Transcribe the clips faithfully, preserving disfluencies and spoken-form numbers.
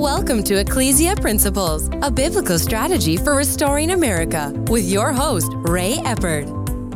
Welcome to Ecclesia Principles, a biblical strategy for restoring America, with your host, Ray Eppard.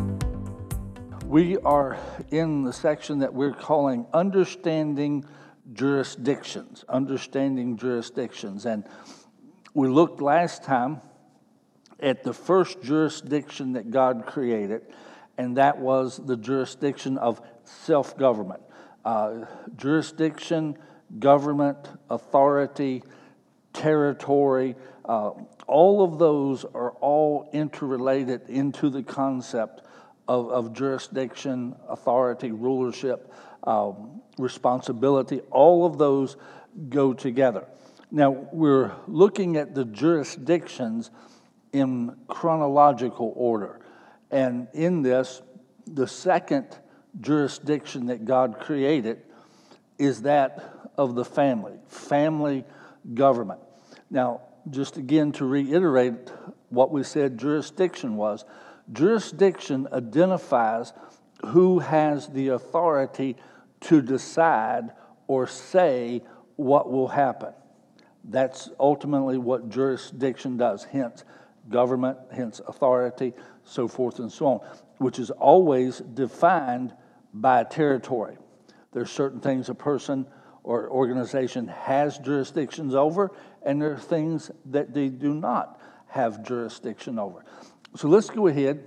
We are in the section that we're calling Understanding Jurisdictions. Understanding Jurisdictions. And we looked last time at the first jurisdiction that God created, and that was the jurisdiction of self-government. Uh, jurisdiction, government, authority, territory, uh, all of those are all interrelated into the concept of, of jurisdiction, authority, rulership, um, responsibility. All of those go together. Now, we're looking at the jurisdictions in chronological order. And in this, the second jurisdiction that God created is that of the family, family government. Now, just again to reiterate what we said jurisdiction was, jurisdiction identifies who has the authority to decide or say what will happen. That's ultimately what jurisdiction does, hence government, hence authority, so forth and so on, which is always defined by territory. There's certain things a person or organization has jurisdictions over, and there are things that they do not have jurisdiction over. So let's go ahead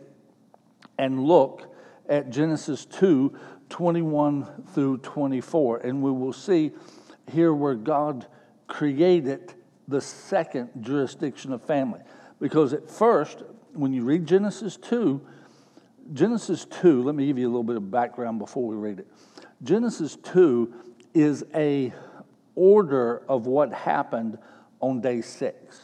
and look at Genesis two, twenty-one through twenty-four, and we will see here where God created the second jurisdiction of family. Because at first, when you read Genesis two, Genesis two, let me give you a little bit of background before we read it. Genesis two is a order of what happened on day six.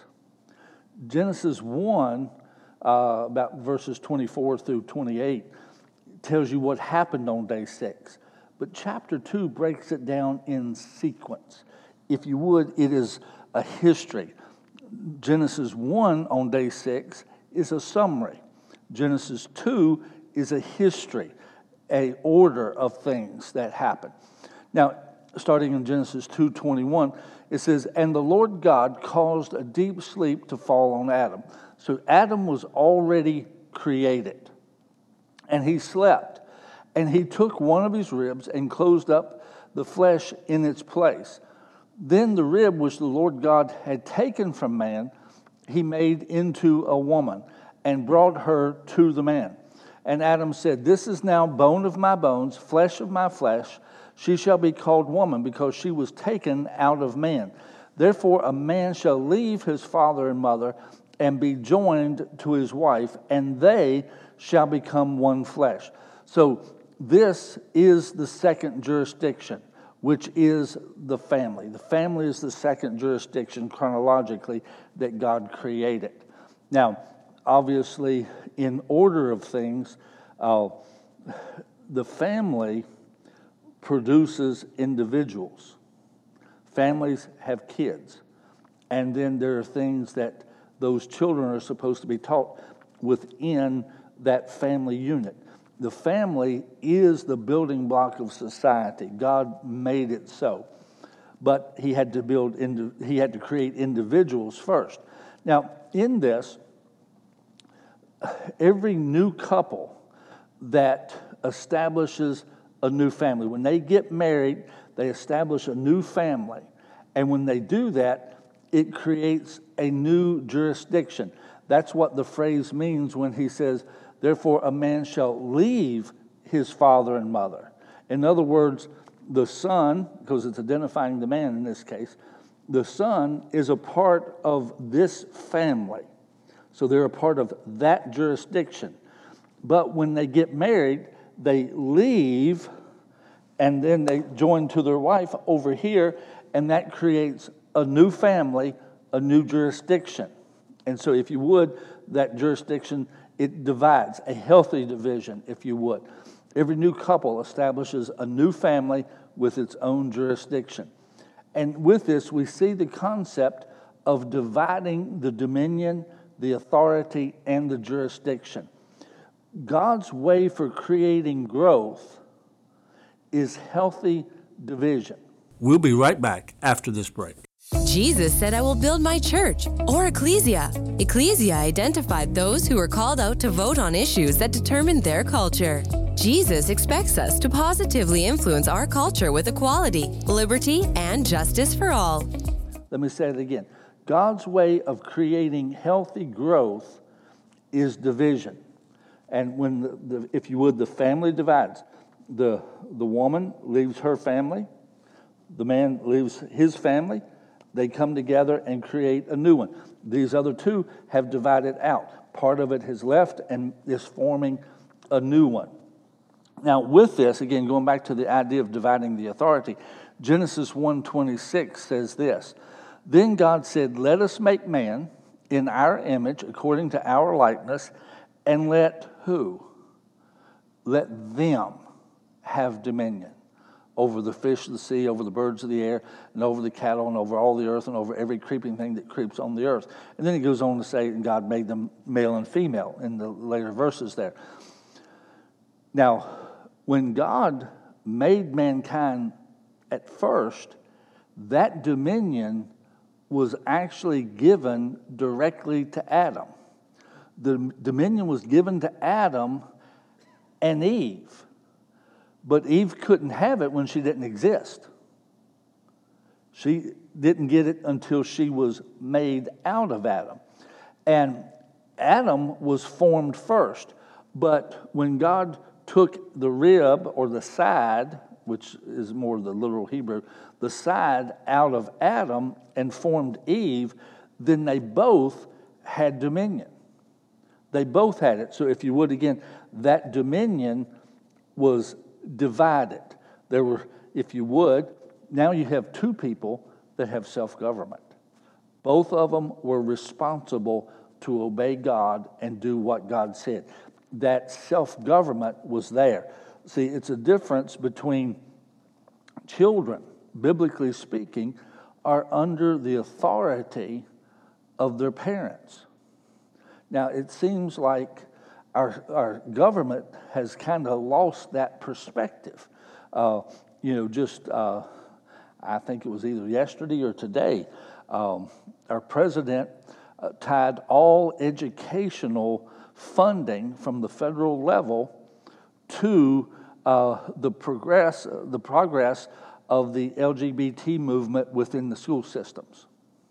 Genesis one, uh, about verses twenty-four through twenty-eight, tells you what happened on day six. But chapter two breaks it down in sequence. If you would, it is a history. Genesis one on day six is a summary. Genesis two is a history, a order of things that happen. Now, starting in Genesis two twenty-one, it says, "And the Lord God caused a deep sleep to fall on Adam." So Adam was already created, and he slept. And he took one of his ribs and closed up the flesh in its place. Then the rib which the Lord God had taken from man, he made into a woman, and brought her to the man. And Adam said, "This is now bone of my bones, flesh of my flesh. She shall be called woman, because she was taken out of man. Therefore a man shall leave his father and mother, and be joined to his wife, and they shall become one flesh." So this is the second jurisdiction, which is the family. The family is the second jurisdiction chronologically that God created. Now, obviously, in order of things, uh, the family produces individuals. Families have kids. And then there are things that those children are supposed to be taught within that family unit. The family is the building block of society. God made it so. But he had to build into, he had to create individuals first. Now, in this, every new couple that establishes a new family, when they get married, they establish a new family. And when they do that, it creates a new jurisdiction. That's what the phrase means when he says, "Therefore a man shall leave his father and mother." In other words, the son, because it's identifying the man in this case, the son is a part of this family. So they're a part of that jurisdiction. But when they get married, they leave, and then they join to their wife over here, and that creates a new family, a new jurisdiction. And so if you would, that jurisdiction, it divides, a healthy division, if you would. Every new couple establishes a new family with its own jurisdiction. And with this, we see the concept of dividing the dominion, the authority, and the jurisdiction. God's way for creating growth is healthy division. We'll be right back after this break. Jesus said, I will build my church, or ecclesia. Ecclesia identified those who were called out to vote on issues that determined their culture. Jesus expects us to positively influence our culture with equality, liberty, and justice for all. Let me say it again. God's way of creating healthy growth is division. And when, the, the, if you would, the family divides. The, the woman leaves her family. The man leaves his family. They come together and create a new one. These other two have divided out. Part of it has left and is forming a new one. Now, with this, again, going back to the idea of dividing the authority, Genesis one twenty-six says this, Then God said, let us make man in our image, according to our likeness, and let who? Let them have dominion over the fish of the sea, over the birds of the air, and over the cattle, and over all the earth, and over every creeping thing that creeps on the earth. And then he goes on to say, and God made them male and female in the later verses there. Now, when God made mankind at first, that dominion was actually given directly to Adam. The dominion was given to Adam and Eve. But Eve couldn't have it when she didn't exist. She didn't get it until she was made out of Adam. And Adam was formed first. But when God took the rib or the side, which is more the literal Hebrew, the side out of Adam and formed Eve, then they both had dominion. They both had it. So if you would, again, that dominion was divided. There were, if you would, now you have two people that have self-government. Both of them were responsible to obey God and do what God said. That self-government was there. See, it's a difference between children, biblically speaking, are under the authority of their parents. Now, it seems like Our, our government has kind of lost that perspective. Uh, you know, just, uh, I think it was either yesterday or today, um, our president uh, tied all educational funding from the federal level to uh, the progress, the progress of the L G B T movement within the school systems.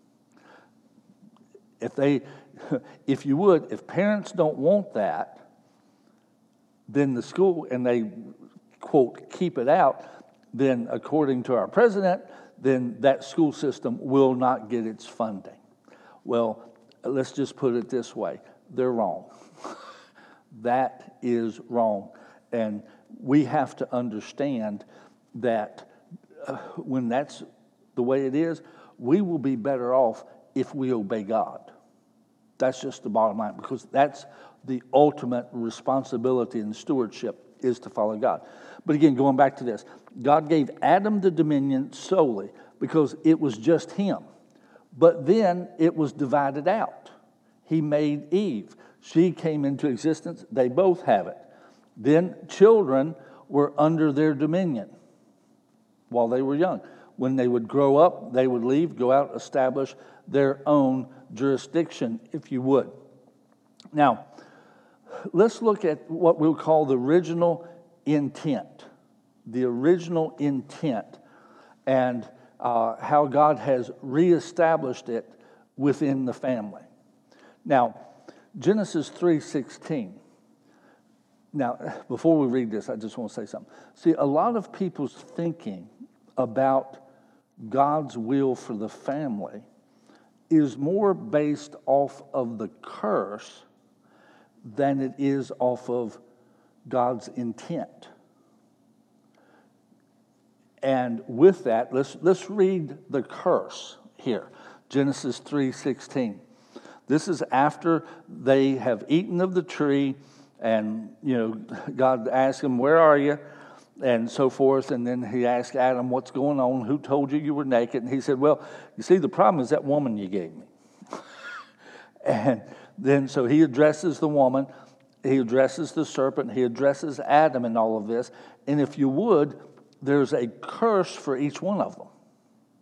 If they, if you would, if parents don't want that, then the school, and they, quote, keep it out, then according to our president, then that school system will not get its funding. Well, let's just put it this way. They're wrong. That is wrong. And we have to understand that uh, when that's the way it is, we will be better off if we obey God. That's just the bottom line, because that's the ultimate responsibility and stewardship is to follow God. But again, going back to this, God gave Adam the dominion solely because it was just him. But then it was divided out. He made Eve. She came into existence. They both have it. Then children were under their dominion while they were young. When they would grow up, they would leave, go out, establish their own jurisdiction, if you would. Now, let's look at what we'll call the original intent. The original intent and uh, how God has reestablished it within the family. Now, Genesis three sixteen. Now, before we read this, I just want to say something. See, a lot of people's thinking about God's will for the family is more based off of the curse than it is off of God's intent. And with that, let's let's read the curse here. Genesis three sixteen. This is after they have eaten of the tree, and you know, God asked them, "Where are you?" and so forth. And then he asked Adam, "What's going on? Who told you you were naked?" And he said, "Well, you see, the problem is that woman you gave me." And then so he addresses the woman, he addresses the serpent, he addresses Adam in all of this. And if you would, there's a curse for each one of them.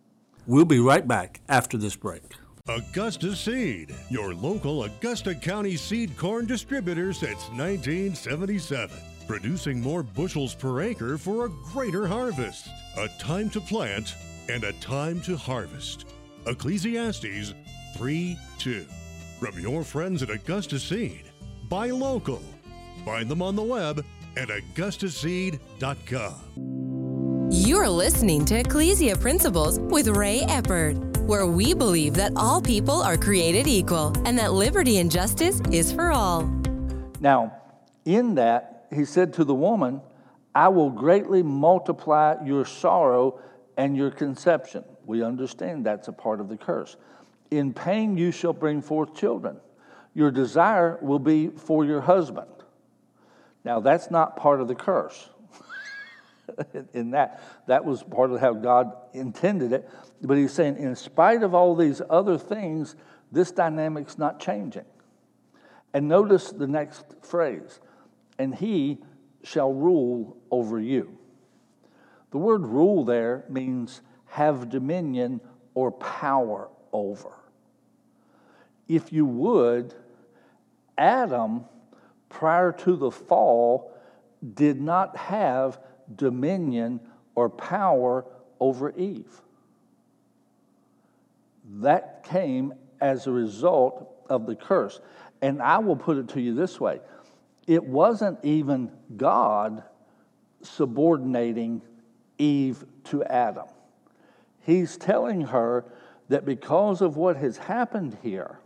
We'll be right back after this break. Augusta Seed, your local Augusta County seed corn distributor since nineteen seventy-seven. Producing more bushels per acre for a greater harvest. A time to plant and a time to harvest. Ecclesiastes three two. From your friends at Augusta Seed. Buy local. Find them on the web at augusta seed dot com. You're listening to Ecclesia Principles with Ray Eppard, where we believe that all people are created equal and that liberty and justice is for all. Now, in that, he said to the woman, I will greatly multiply your sorrow and your conception. We understand that's a part of the curse. In pain you shall bring forth children. Your desire will be for your husband. Now, that's not part of the curse. In that, that was part of how God intended it. But he's saying, in spite of all these other things, this dynamic's not changing. And notice the next phrase, and he shall rule over you. The word rule there means have dominion or power over. If you would, Adam, prior to the fall, did not have dominion or power over Eve. That came as a result of the curse. And I will put it to you this way. It wasn't even God subordinating Eve to Adam. He's telling her that because of what has happened here,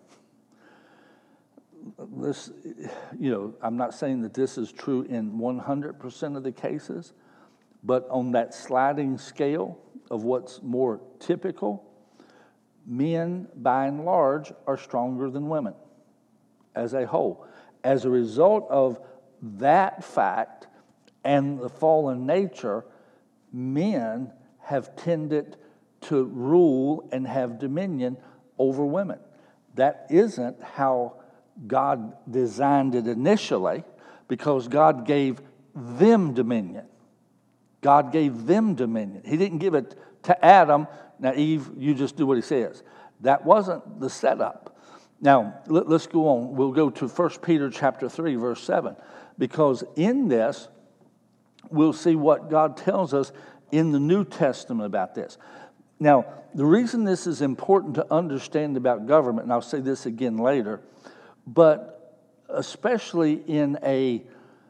this, you know, I'm not saying that this is true in one hundred percent of the cases, but on that sliding scale of what's more typical, men, by and large, are stronger than women as a whole. As a result of that fact and the fallen nature, men have tended to rule and have dominion over women. That isn't how God designed it initially, because God gave them dominion. God gave them dominion. He didn't give it to Adam. Now, Eve, you just do what he says. That wasn't the setup. Now, let, let's go on. We'll go to First Peter chapter three, verse seven, because in this, we'll see what God tells us in the New Testament about this. Now, the reason this is important to understand about government, and I'll say this again later, but especially in a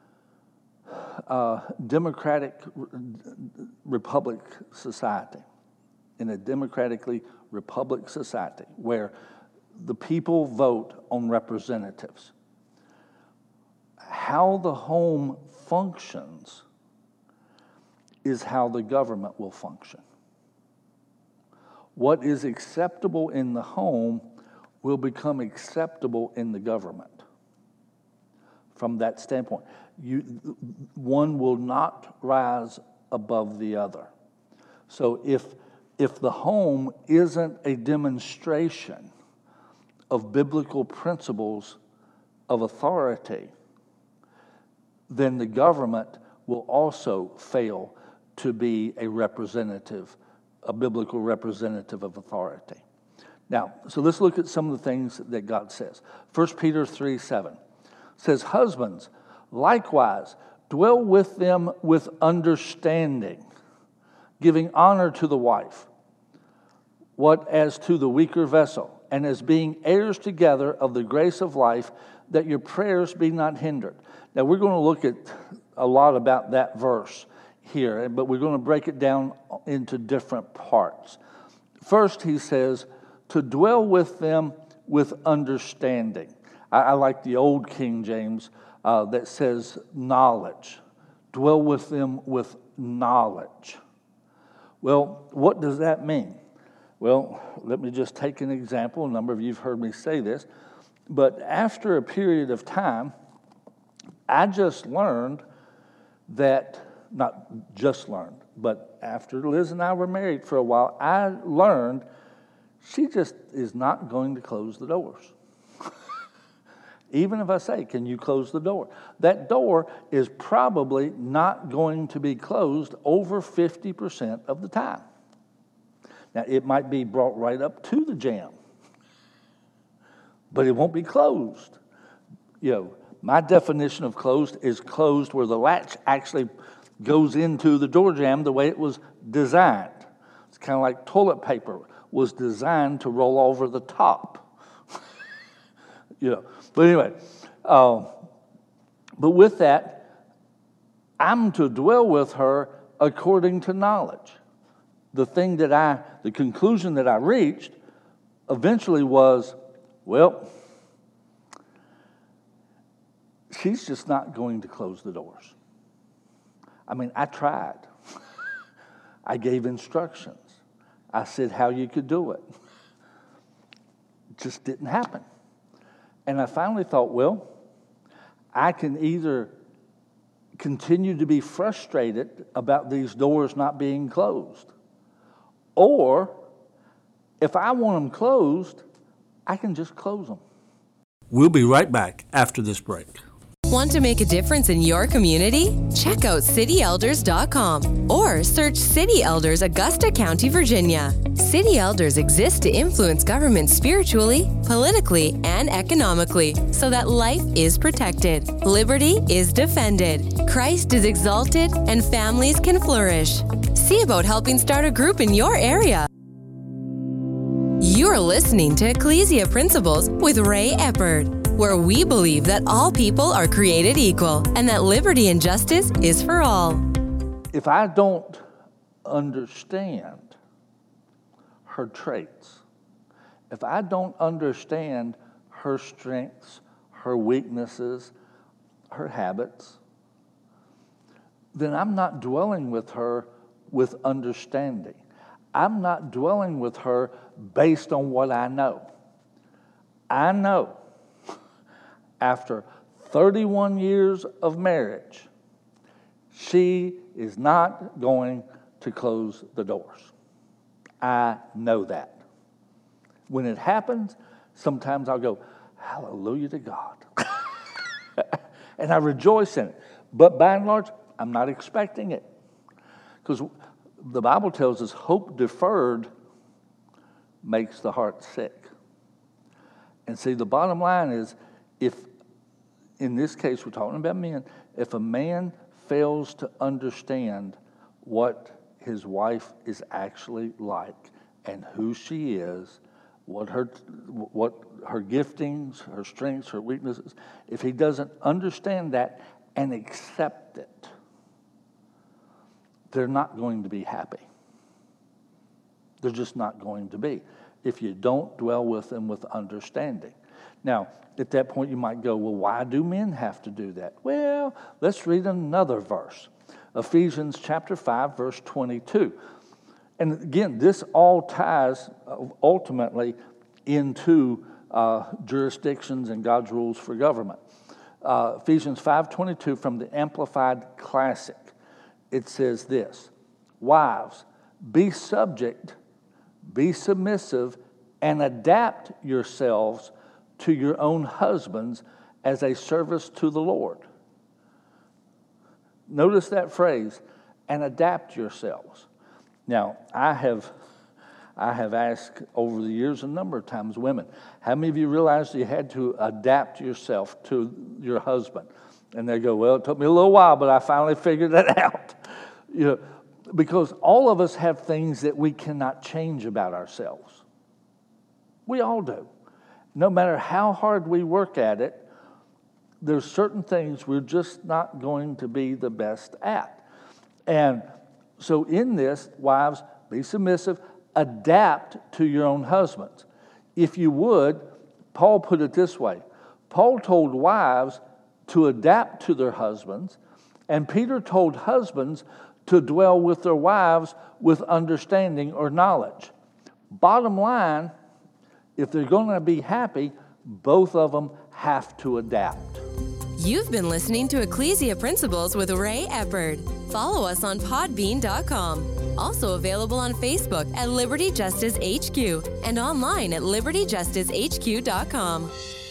uh, democratic republic society, in a democratically republic society where the people vote on representatives, how the home functions is how the government will function. What is acceptable in the home will become acceptable in the government. From that standpoint, you, one will not rise above the other. So if, if the home isn't a demonstration of biblical principles of authority, then the government will also fail to be a representative, a biblical representative of authority. Now, so let's look at some of the things that God says. First Peter three seven says, husbands, likewise, dwell with them with understanding, giving honor to the wife, what as to the weaker vessel, and as being heirs together of the grace of life, that your prayers be not hindered. Now, we're going to look at a lot about that verse here, but we're going to break it down into different parts. First, he says, to dwell with them with understanding. I, I like the old King James uh, that says knowledge. Dwell with them with knowledge. Well, what does that mean? Well, let me just take an example. A number of you have heard me say this. But after a period of time, I just learned that, not just learned, but after Liz and I were married for a while, I learned she just is not going to close the doors. Even if I say, can you close the door? That door is probably not going to be closed over fifty percent of the time. Now, it might be brought right up to the jamb, but it won't be closed. You know, my definition of closed is closed where the latch actually goes into the door jamb the way it was designed. It's kind of like toilet paper was designed to roll over the top. You know, but anyway, uh, but with that, I'm to dwell with her according to knowledge. The thing that I, the conclusion that I reached eventually was, well, she's just not going to close the doors. I mean, I tried. I gave instructions. I said how you could do it. It just didn't happen. And I finally thought, well, I can either continue to be frustrated about these doors not being closed, or if I want them closed, I can just close them. We'll be right back after this break. Want to make a difference in your community? Check out city elders dot com or search City Elders, Augusta County, Virginia. City Elders exist to influence government spiritually, politically, and economically so that life is protected, liberty is defended, Christ is exalted, and families can flourish. See about helping start a group in your area. You're listening to Ecclesia Principles with Ray Eppard, where we believe that all people are created equal and that liberty and justice is for all. If I don't understand her traits, if I don't understand her strengths, her weaknesses, her habits, then I'm not dwelling with her with understanding. I'm not dwelling with her based on what I know. I know after thirty-one years of marriage, she is not going to close the doors. I know that. When it happens, sometimes I'll go, hallelujah to God. And I rejoice in it. But by and large, I'm not expecting it. Because the Bible tells us hope deferred makes the heart sick. And see, the bottom line is, if, in this case, we're talking about men, if a man fails to understand what his wife is actually like and who she is, what her what her giftings, her strengths, her weaknesses, if he doesn't understand that and accept it, they're not going to be happy. They're just not going to be if you don't dwell with them with understanding. Now, at that point, you might go, well, why do men have to do that? Well, let's read another verse. Ephesians chapter five, verse twenty-two. And again, this all ties ultimately into uh, jurisdictions and God's rules for government. Uh, Ephesians five twenty-two from the Amplified Classic. It says this: wives, be subject, be submissive, and adapt yourselves to your own husbands as a service to the Lord. Notice that phrase, and adapt yourselves. Now, I have I have asked over the years a number of times, women, how many of you realized you had to adapt yourself to your husband? And they go, well, it took me a little while, but I finally figured that out. You know, because all of us have things that we cannot change about ourselves. We all do. No matter how hard we work at it, there's certain things we're just not going to be the best at. And so in this, wives, be submissive, adapt to your own husbands. If you would, Paul put it this way. Paul told wives to adapt to their husbands, and Peter told husbands to dwell with their wives with understanding or knowledge. Bottom line, if they're going to be happy, both of them have to adapt. You've been listening to Ecclesia Principles with Ray Eppard. Follow us on podbean dot com. Also available on Facebook at Liberty Justice H Q and online at liberty justice h q dot com.